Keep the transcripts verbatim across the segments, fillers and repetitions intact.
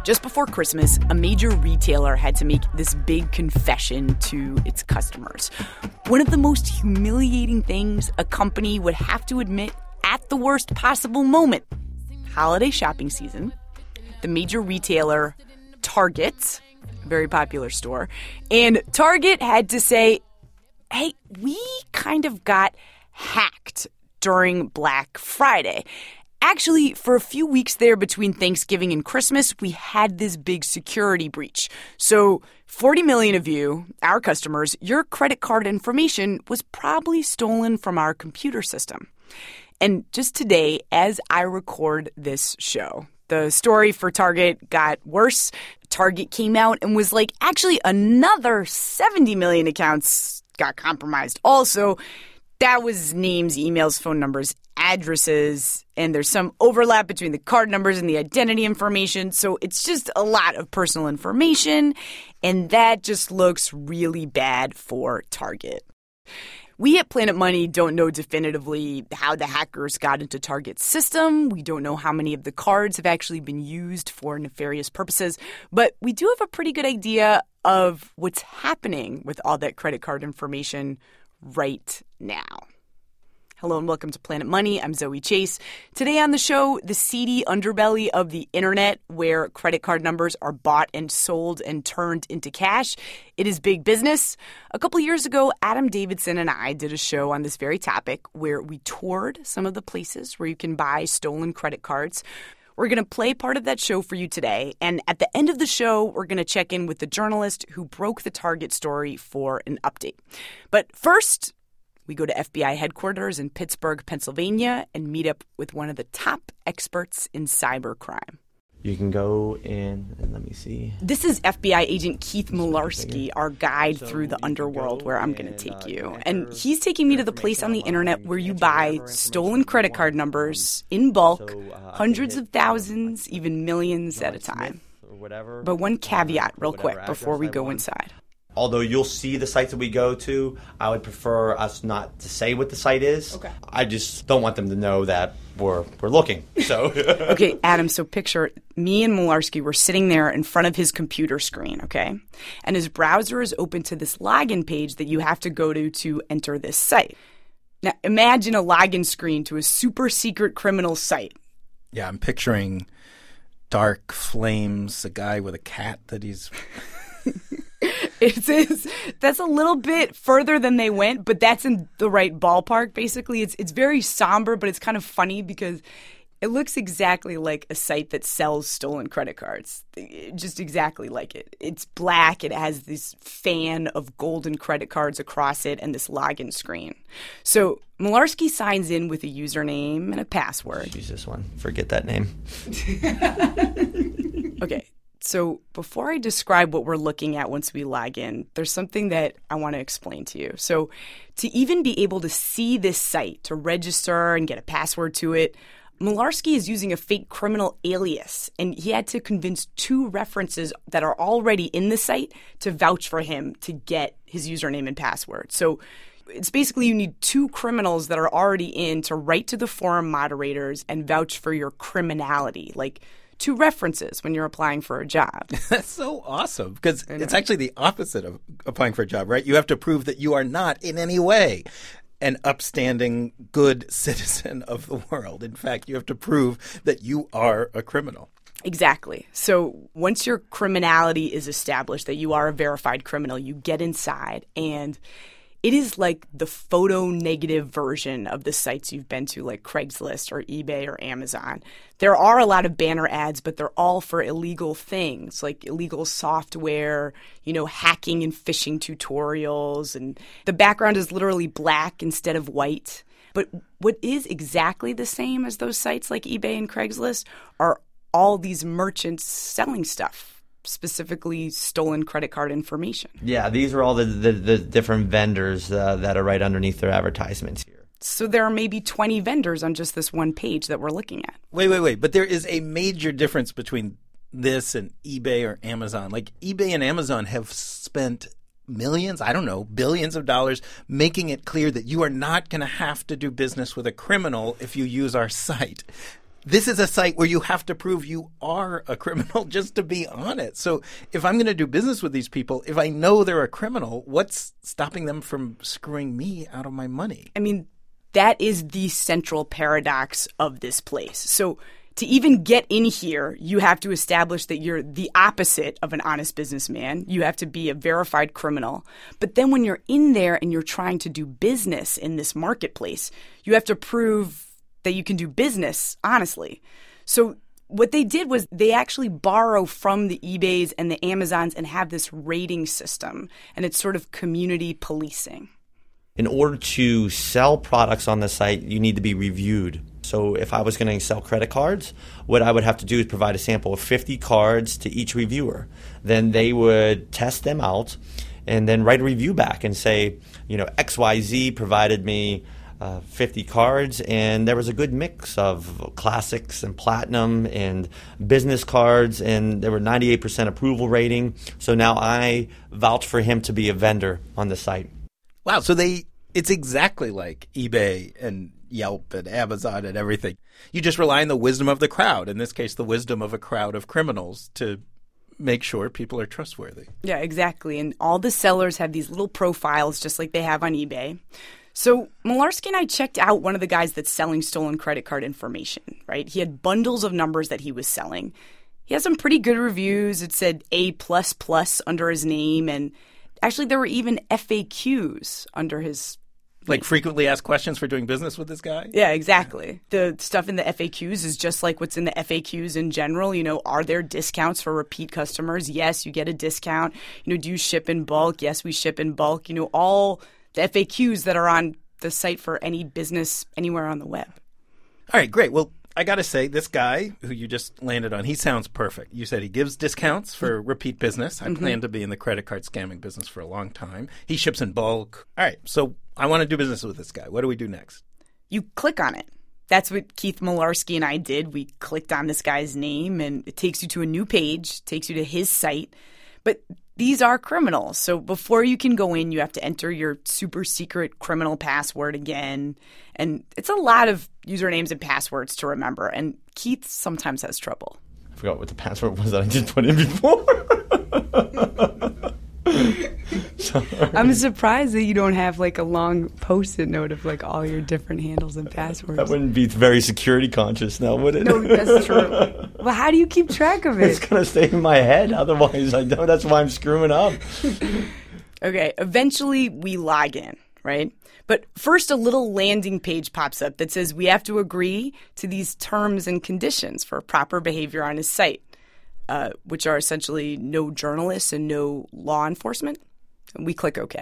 Just before Christmas, a major retailer had to make this big confession to its customers. One of the most humiliating things a company would have to admit at the worst possible moment. Holiday shopping season, the major retailer Target, a very popular store, and Target had to say, hey, we kind of got hacked during Black Friday. Actually, for a few weeks there between Thanksgiving and Christmas, we had this big security breach. So forty million of you, our customers, your credit card information was probably stolen from our computer system. And just today, as I record this show, the story for Target got worse. Target came out and was like, actually, another seventy million accounts got compromised. Also, that was names, emails, phone numbers, addresses, and there's some overlap between the card numbers and the identity information. So it's just a lot of personal information, and that just looks really bad for Target. We at Planet Money don't know definitively how the hackers got into Target's system. We don't know how many of the cards have actually been used for nefarious purposes. But we do have a pretty good idea of what's happening with all that credit card information right now. Hello and welcome to Planet Money. I'm Zoe Chase. Today on the show, the seedy underbelly of the internet where credit card numbers are bought and sold and turned into cash. It is big business. A couple years ago, Adam Davidson and I did a show on this very topic where we toured some of the places where you can buy stolen credit cards. We're going to play part of that show for you today. And at the end of the show, we're going to check in with the journalist who broke the Target story for an update. But first, we go to F B I headquarters in Pittsburgh, Pennsylvania, and meet up with one of the top experts in cybercrime. You can go in, and let me see. This is F B I agent Keith Mularski, our guide so through the underworld where I'm going to take uh, you. And he's taking me to the place on the internet where you buy stolen credit card numbers in bulk, so, uh, hundreds of thousands, even millions at a time. But one caveat real quick before we go inside. Although you'll see the sites that we go to, I would prefer us not to say what the site is. Okay. I just don't want them to know that we're we're looking. So Okay, Adam, so picture me and Mularski were sitting there in front of his computer screen, okay? And his browser is open to this login page that you have to go to to enter this site. Now, imagine a login screen to a super secret criminal site. Yeah, I'm picturing dark flames, a guy with a cat that he's... It is. That's a little bit further than they went, but that's in the right ballpark. Basically, it's it's very somber, but it's kind of funny because it looks exactly like a site that sells stolen credit cards. Just exactly like it. It's black. It has this fan of golden credit cards across it and this login screen. So Mularski signs in with a username and a password. Use this one. Forget that name. Okay. So before I describe what we're looking at once we log in, there's something that I want to explain to you. So to even be able to see this site, to register and get a password to it, Mularski is using a fake criminal alias, and he had to convince two references that are already in the site to vouch for him to get his username and password. So it's basically you need two criminals that are already in to write to the forum moderators and vouch for your criminality, like two references when you're applying for a job. That's so awesome because it's actually the opposite of applying for a job, right? You have to prove that you are not in any way an upstanding, good citizen of the world. In fact, you have to prove that you are a criminal. Exactly. So once your criminality is established, that you are a verified criminal, you get inside and it is like the photo-negative version of the sites you've been to, like Craigslist or eBay or Amazon. There are a lot of banner ads, but they're all for illegal things, like illegal software, you know, hacking and phishing tutorials. And the background is literally black instead of white. But what is exactly the same as those sites like eBay and Craigslist are all these merchants selling stuff. Specifically stolen credit card information. Yeah, these are all the, the, the different vendors uh, that are right underneath their advertisements here. So there are maybe twenty vendors on just this one page that we're looking at. Wait, wait, wait. But there is a major difference between this and eBay or Amazon. Like eBay and Amazon have spent millions, I don't know, billions of dollars making it clear that you are not going to have to do business with a criminal if you use our site. this is a site where you have to prove you are a criminal just to be on it. So if I'm going to do business with these people, if I know they're a criminal, what's stopping them from screwing me out of my money? I mean, that is the central paradox of this place. So to even get in here, you have to establish that you're the opposite of an honest businessman. You have to be a verified criminal. But then when you're in there and you're trying to do business in this marketplace, you have to prove that you can do business honestly. So what they did was they actually borrow from the eBays and the Amazons and have this rating system. And it's sort of community policing. In order to sell products on the site, you need to be reviewed. So if I was going to sell credit cards, what I would have to do is provide a sample of fifty cards to each reviewer. Then they would test them out and then write a review back and say, you know, X Y Z provided me uh, fifty cards, and there was a good mix of classics and platinum and business cards, and there were ninety-eight percent approval rating. So now I vouch for him to be a vendor on the site. Wow, so they it's exactly like eBay and Yelp and Amazon and everything. You just rely on the wisdom of the crowd, in this case, the wisdom of a crowd of criminals, to make sure people are trustworthy. Yeah, exactly. And all the sellers have these little profiles just like they have on eBay. So Milarski and I checked out one of the guys that's selling stolen credit card information, right? He had bundles of numbers that he was selling. He has some pretty good reviews. It said A plus plus under his name, and actually there were even F A Qs under his Like frequently asked questions for doing business with this guy? Yeah, exactly. The stuff in the F A Qs is just like what's in the F A Qs in general. You know, are there discounts for repeat customers? Yes, you get a discount. You know, do you ship in bulk? Yes, we ship in bulk. You know, all the F A Qs that are on the site for any business anywhere on the web. All right, great. Well, I got to say, this guy who you just landed on, he sounds perfect. You said he gives discounts for repeat business. I mm-hmm. plan to be in the credit card scamming business for a long time. He ships in bulk. All right, so I want to do business with this guy. What do we do next? You click on it. That's what Keith Milarski and I did. We clicked on this guy's name, and it takes you to a new page, takes you to his site. But these are criminals. So before you can go in, you have to enter your super secret criminal password again. And it's a lot of usernames and passwords to remember. And Keith sometimes has trouble. I forgot what the password was that I just put in before. I'm surprised that you don't have like a long post-it note of like all your different handles and passwords. That wouldn't be very security conscious now, would it? No, that's true. Well, how do you keep track of it? It's going to stay in my head. Otherwise, I don't. That's why I'm screwing up. Okay, eventually we log in, right? But first a little landing page pops up that says we have to agree to these terms and conditions for proper behavior on his site. Uh, which are essentially no journalists and no law enforcement. And we click OK.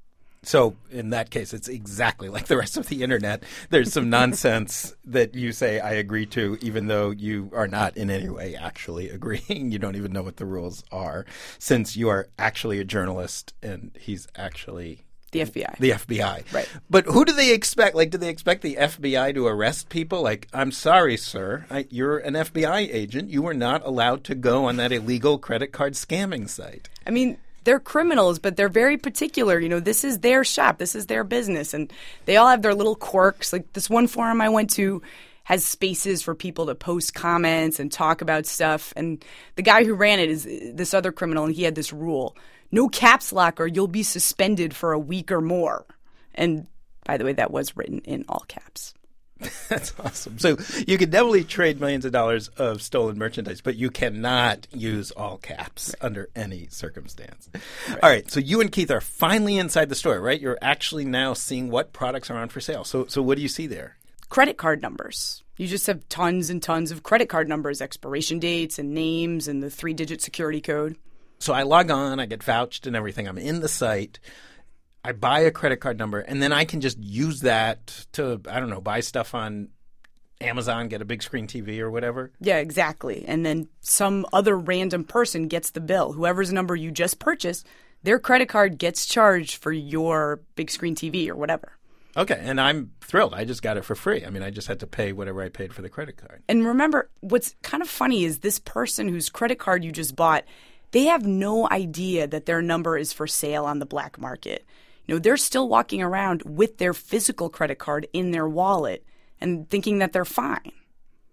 So in that case, it's exactly like the rest of the internet. There's some nonsense that you say I agree to, even though you are not in any way actually agreeing. You don't even know what the rules are, since you are actually a journalist and he's actually the F B I. The F B I. Right. But who do they expect? Like, do they expect the F B I to arrest people? Like, I'm sorry, sir. I, you're an F B I agent. You were not allowed to go on that illegal credit card scamming site. I mean, they're criminals, but they're very particular. You know, this is their shop. This is their business. And they all have their little quirks. Like this one forum I went to has spaces for people to post comments and talk about stuff. And the guy who ran it is this other criminal, and he had this rule. No caps lock or you'll be suspended for a week or more. And by the way, that was written in all caps. That's awesome. So you can definitely trade millions of dollars of stolen merchandise, but you cannot use all caps right. under any circumstance. Right. All right. So you and Keith are finally inside the store, right? You're actually now seeing what products are on for sale. So, so what do you see there? Credit card numbers. You just have tons and tons of credit card numbers, expiration dates and names and the three-digit security code. So I log on, I get vouched and everything. I'm in the site. I buy a credit card number, and then I can just use that to, I don't know, buy stuff on Amazon, get a big screen T V or whatever. Yeah, exactly. And then some other random person gets the bill. Whoever's number you just purchased, their credit card gets charged for your big screen T V or whatever. Okay, and I'm thrilled. I just got it for free. I mean, I just had to pay whatever I paid for the credit card. And remember, what's kind of funny is this person whose credit card you just bought, they have no idea that their number is for sale on the black market. You know, they're still walking around with their physical credit card in their wallet and thinking that they're fine.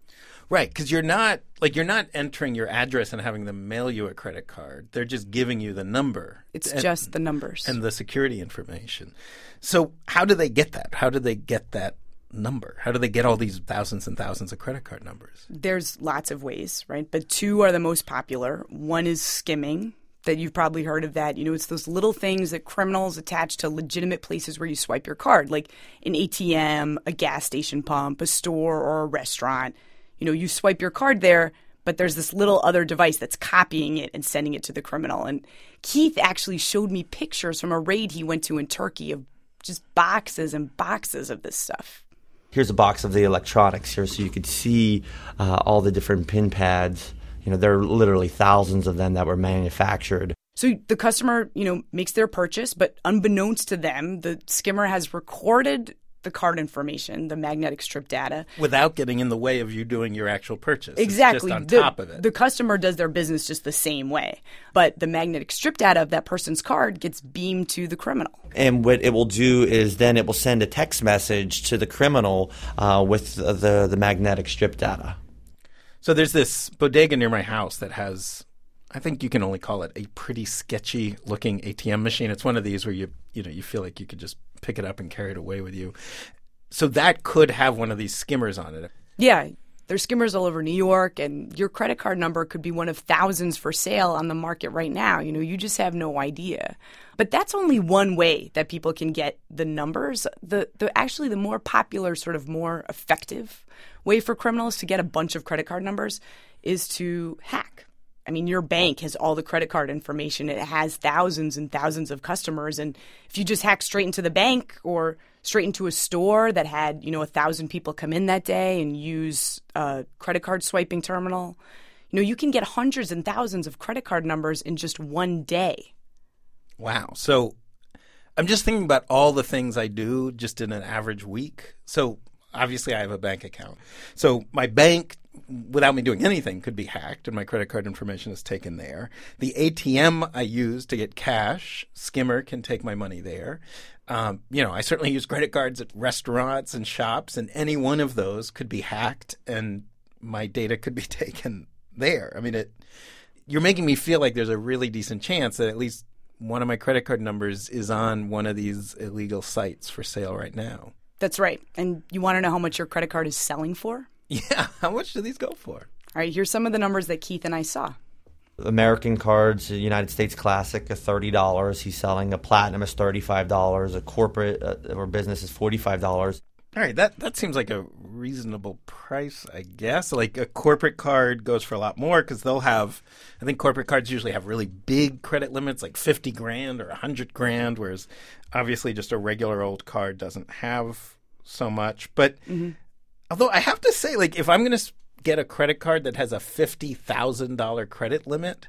Right, because you're not like you're not entering your address and having them mail you a credit card. They're just giving you the number. It's and, just the numbers. And the security information. So how do they get that? How do they get that number? How do they get all these thousands and thousands of credit card numbers? There's lots of ways, right? But two are the most popular. One is skimming. That you've probably heard of that. You know, it's those little things that criminals attach to legitimate places where you swipe your card, like an A T M, a gas station pump, a store, or a restaurant. You know, you swipe your card there, but there's this little other device that's copying it and sending it to the criminal. And Keith actually showed me pictures from a raid he went to in Turkey of just boxes and boxes of this stuff. Here's a box of the electronics here so you could see uh, all the different pin pads. You know, there are literally thousands of them that were manufactured. So the customer, you know, makes their purchase, but unbeknownst to them, the skimmer has recorded the card information, the magnetic strip data. Without getting in the way of you doing your actual purchase. Exactly. It's just on the, top of it. The customer does their business just the same way. But the magnetic strip data of that person's card gets beamed to the criminal. And what it will do is then it will send a text message to the criminal uh, with the, the, the magnetic strip data. So there's this bodega near my house that has, I think you can only call it a pretty sketchy looking A T M machine. It's one of these where you you know you feel like you could just pick it up and carry it away with you. So that could have one of these skimmers on it. Yeah, there's skimmers all over New York, and your credit card number could be one of thousands for sale on the market right now. You know, you just have no idea. But that's only one way that people can get the numbers. The the actually the more popular, sort of more effective way for criminals to get a bunch of credit card numbers is to hack. I mean, your bank has all the credit card information. It has thousands and thousands of customers. And if you just hack straight into the bank or straight into a store that had, you know, a thousand people come in that day and use a credit card swiping terminal, you know, you can get hundreds and thousands of credit card numbers in just one day. Wow. So I'm just thinking about all the things I do just in an average week. So obviously I have a bank account. So my bank, without me doing anything, could be hacked and my credit card information is taken there. The A T M I use to get cash, skimmer can take my money there. Um, you know, I certainly use credit cards at restaurants and shops, and any one of those could be hacked and my data could be taken there. I mean, it. You're making me feel like there's a really decent chance that at least one of my credit card numbers is on one of these illegal sites for sale right now. That's right. And you want to know how much your credit card is selling for? Yeah. How much do these go for? All right. Here's some of the numbers that Keith and I saw. American cards, a United States Classic, is thirty dollars. He's selling a Platinum is thirty-five dollars. A corporate uh, or business is forty-five dollars. All right. That, that seems like a reasonable price, I guess. Like a corporate card goes for a lot more because they'll have, I think corporate cards usually have really big credit limits, like fifty grand or one hundred grand, whereas obviously just a regular old card doesn't have so much. But mm-hmm. although I have to say, like, if I'm going to get a credit card that has a fifty thousand dollars credit limit,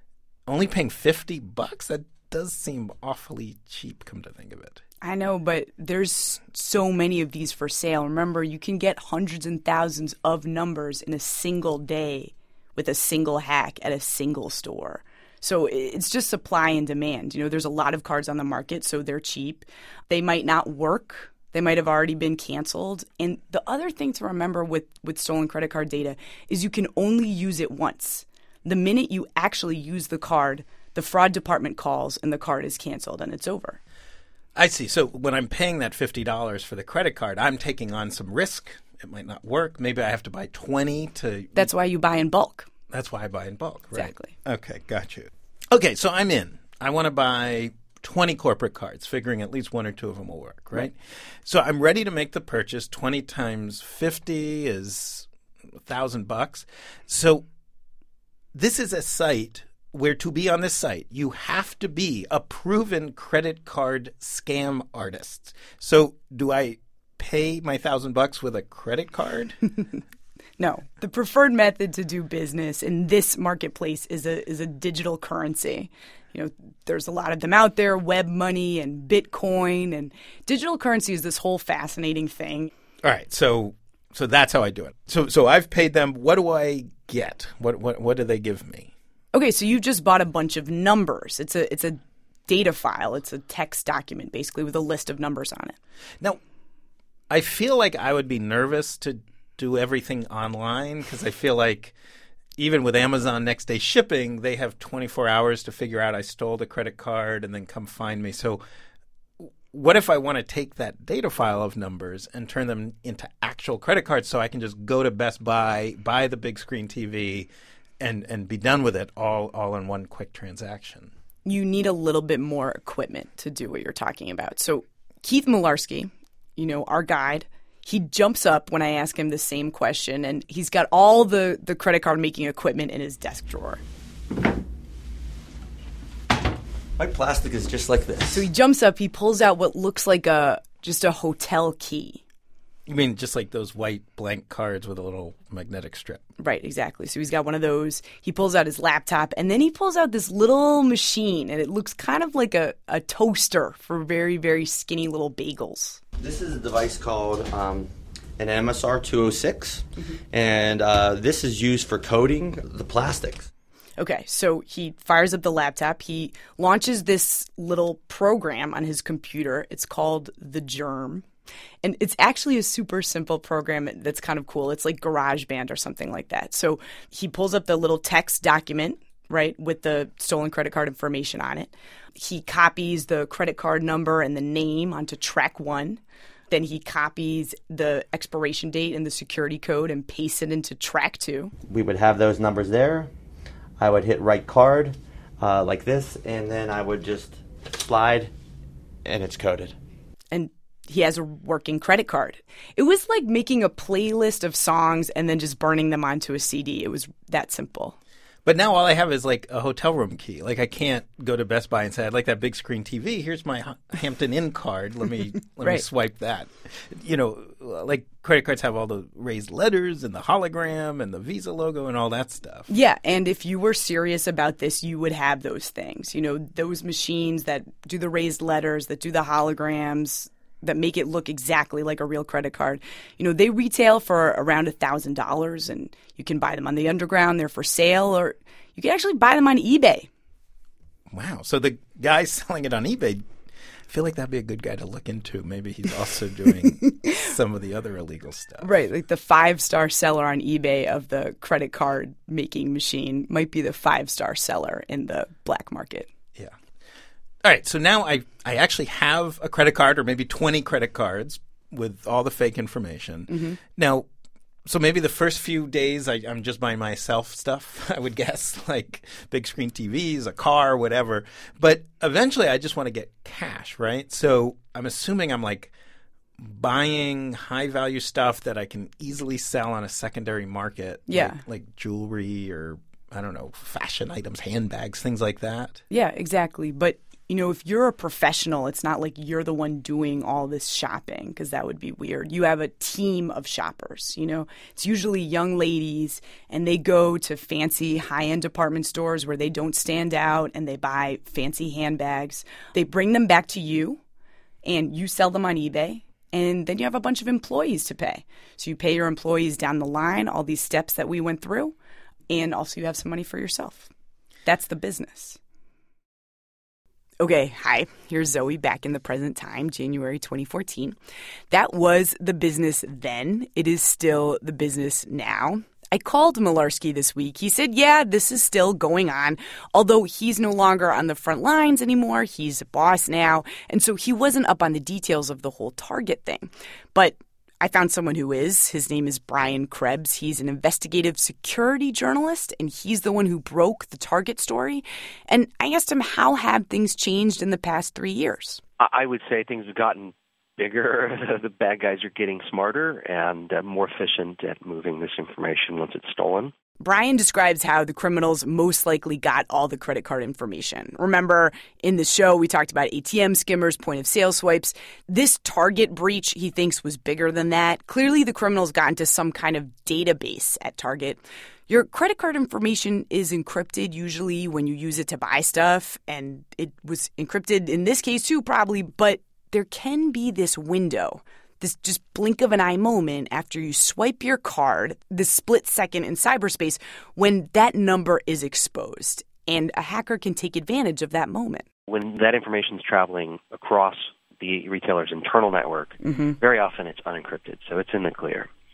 only paying fifty bucks, that does seem awfully cheap, come to think of it. I know, but there's so many of these for sale. Remember, you can get hundreds and thousands of numbers in a single day with a single hack at a single store. So it's just supply and demand. You know, there's a lot of cards on the market, so they're cheap. They might not work. They might have already been canceled. And the other thing to remember with, with stolen credit card data is you can only use it once. The minute you actually use the card, the fraud department calls and the card is canceled and it's over. I see. So when I'm paying that fifty dollars for the credit card, I'm taking on some risk. It might not work. Maybe I have to buy twenty to... That's why you buy in bulk. That's why I buy in bulk, right? Exactly. Okay, got you. Okay, so I'm in. I want to buy twenty corporate cards, figuring at least one or two of them will work, right? right? So I'm ready to make the purchase. twenty times fifty is a thousand bucks. So this is a site where to be on this site, you have to be a proven credit card scam artist. So do I pay my thousand bucks with a credit card? No. The preferred method to do business in this marketplace is a is a digital currency. You know, there's a lot of them out there, web money and Bitcoin, and digital currency is this whole fascinating thing. All right. So so that's how I do it. So so I've paid them. What do I get? What what what do they give me? Okay, so you just bought a bunch of numbers. It's a it's a data file. It's a text document, basically, with a list of numbers on it. Now, I feel like I would be nervous to do everything online? Because I feel like even with Amazon next day shipping, they have twenty-four hours to figure out I stole the credit card and then come find me. So what if I want to take that data file of numbers and turn them into actual credit cards so I can just go to Best Buy, buy the big screen T V, and, and be done with it all, all in one quick transaction? You need a little bit more equipment to do what you're talking about. So Keith Mularski, you know, our guide, he jumps up when I ask him the same question, and he's got all the, the credit card making equipment in his desk drawer. My plastic is just like this. So he jumps up, he pulls out what looks like a just a hotel key. You mean just like those white blank cards with a little magnetic strip? Right, exactly. So he's got one of those. He pulls out his laptop, and then he pulls out this little machine, and it looks kind of like a, a toaster for very, very skinny little bagels. This is a device called um, an M S R two oh six, mm-hmm. and uh, this is used for coating the plastics. Okay, so he fires up the laptop. He launches this little program on his computer. It's called The Germ. And it's actually a super simple program that's kind of cool. It's like GarageBand or something like that. So he pulls up the little text document, right, with the stolen credit card information on it. He copies the credit card number and the name onto track one. Then he copies the expiration date and the security code and pastes it into track two. We would have those numbers there. I would hit write card uh, like this, and then I would just slide, and it's coded. And he has a working credit card. It was like making a playlist of songs and then just burning them onto a C D. It was that simple. But now all I have is like a hotel room key. Like I can't go to Best Buy and say, I'd like that big screen T V. Here's my Hampton Inn card. Let me let right. me swipe that. You know, like credit cards have all the raised letters and the hologram and the Visa logo and all that stuff. Yeah, and if you were serious about this, you would have those things. You know, those machines that do the raised letters, that do the holograms, that make it look exactly like a real credit card. You know, they retail for around one thousand dollars, and you can buy them on the underground. They're for sale, or you can actually buy them on eBay. Wow. So the guy selling it on eBay, I feel like that'd be a good guy to look into. Maybe he's also doing some of the other illegal stuff. Right. Like the five-star seller on eBay of the credit card making machine might be the five-star seller in the black market. Yeah. All right, so now I, I actually have a credit card or maybe twenty credit cards with all the fake information. Mm-hmm. Now, so maybe the first few days I, I'm just buying myself stuff, I would guess, like big screen T Vs, a car, whatever. But eventually I just want to get cash, right? So I'm assuming I'm like buying high-value stuff that I can easily sell on a secondary market. Yeah. Like, like jewelry or, I don't know, fashion items, handbags, things like that. Yeah, exactly. But you know, if you're a professional, it's not like you're the one doing all this shopping, because that would be weird. You have a team of shoppers, you know. It's usually young ladies, and they go to fancy high-end department stores where they don't stand out, and they buy fancy handbags. They bring them back to you, and you sell them on eBay, and then you have a bunch of employees to pay. So you pay your employees down the line, all these steps that we went through, and also you have some money for yourself. That's the business. Okay, hi, here's Zoe back in the present time, January twenty fourteen. That was the business then. It is still the business now. I called Mularski this week. He said, yeah, this is still going on, although he's no longer on the front lines anymore. He's a boss now, and so he wasn't up on the details of the whole Target thing. But I found someone who is. His name is Brian Krebs. He's an investigative security journalist, and he's the one who broke the Target story. And I asked him, how have things changed in the past three years? I would say things have gotten bigger. The bad guys are getting smarter and uh, more efficient at moving this information once it's stolen. Brian describes how the criminals most likely got all the credit card information. Remember, in the show, we talked about A T M skimmers, point-of-sale swipes. This Target breach, he thinks, was bigger than that. Clearly, the criminals got into some kind of database at Target. Your credit card information is encrypted usually when you use it to buy stuff, and it was encrypted in this case too, probably, but there can be this window, this just blink of an eye moment after you swipe your card, this split second in cyberspace when that number is exposed. And a hacker can take advantage of that moment. When that information is traveling across the retailer's internal network, mm-hmm. very often it's unencrypted, so it's in the clear.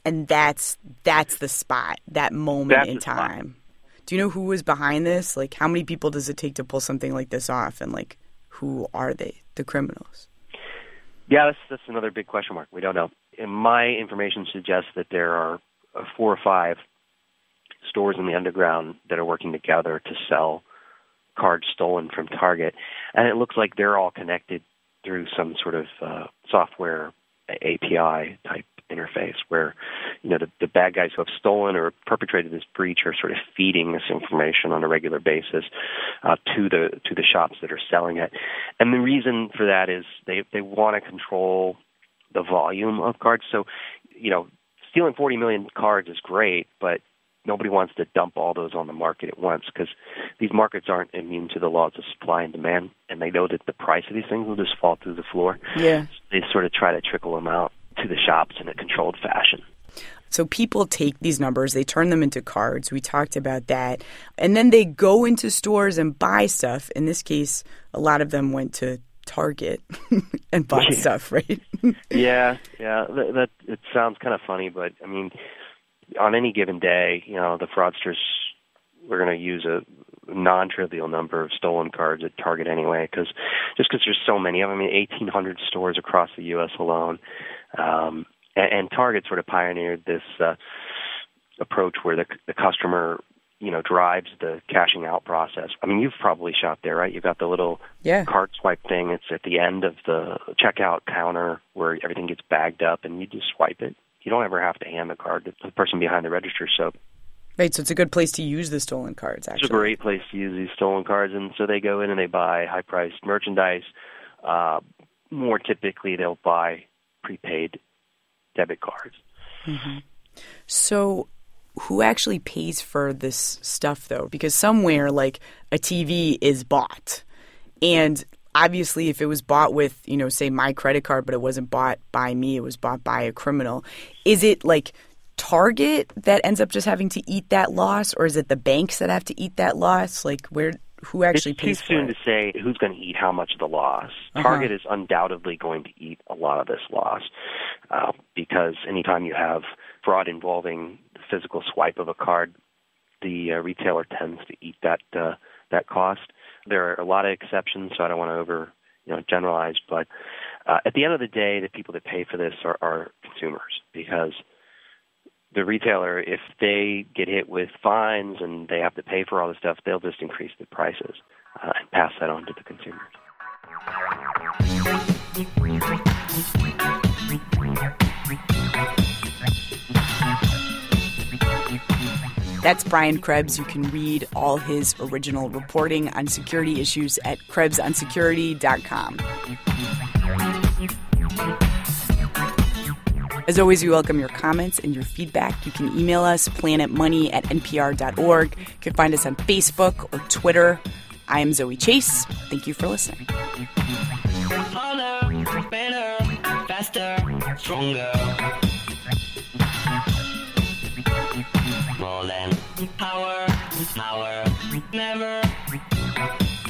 And that's that's the spot, that moment That's in the spot. time. Do you know who was behind this? Like, how many people does it take to pull something like this off? And, like, who are they, the criminals? Yeah, that's, that's another big question mark. We don't know. And my information suggests that there are uh, four or five stores in the underground that are working together to sell cards stolen from Target. And it looks like they're all connected through some sort of uh, software A P I type interface where, you know, the, the bad guys who have stolen or perpetrated this breach are sort of feeding this information on a regular basis uh, to the to the shops that are selling it. And the reason for that is they they want to control the volume of cards. So, you know, stealing forty million cards is great, but nobody wants to dump all those on the market at once because these markets aren't immune to the laws of supply and demand, and they know that the price of these things will just fall through the floor. Yeah. So they sort of try to trickle them out to the shops in a controlled fashion. So people take these numbers, they turn them into cards. We talked about that. And then they go into stores and buy stuff. In this case, a lot of them went to Target and bought Yeah. stuff, right? Yeah, yeah. That, that it sounds kind of funny, but I mean, on any given day, you know, the fraudsters were going to use a non-trivial number of stolen cards at Target anyway, because just because there's so many of them. I mean, eighteen hundred stores across the U S alone, um, and, and Target sort of pioneered this uh, approach where the, the customer, you know, drives the cashing out process. I mean, you've probably shopped there, right? You've got the little Yeah. card swipe thing. It's at the end of the checkout counter where everything gets bagged up, and you just swipe it. You don't ever have to hand the card to the person behind the register. So Right, so it's a good place to use the stolen cards, actually. it's a great place to use these stolen cards. And so they go in and they buy high-priced merchandise. Uh, more typically, they'll buy prepaid debit cards. Mm-hmm. So who actually pays for this stuff, though? Because somewhere, like, a T V is bought. And obviously, if it was bought with, you know, say my credit card, but it wasn't bought by me, it was bought by a criminal, is it like Target that ends up just having to eat that loss, or is it the banks that have to eat that loss? Like, where, who actually it's pays too for soon it? to say who's going to eat how much of the loss. Uh-huh. Target is undoubtedly going to eat a lot of this loss uh, because anytime you have fraud involving the physical swipe of a card, the uh, retailer tends to eat that uh, that cost. There are a lot of exceptions, so I don't want to over you know generalize, but uh, at the end of the day, the people that pay for this are, are consumers, because the retailer, if they get hit with fines and they have to pay for all this stuff, they'll just increase the prices uh, and pass that on to the consumers. That's Brian Krebs. You can read all his original reporting on security issues at krebs on security dot com. As always, we welcome your comments and your feedback. You can email us, planetmoney at n p r dot org. You can find us on Facebook or Twitter. I am Zoe Chase. Thank you for listening. Harder, better, faster, stronger. More than power, power, never.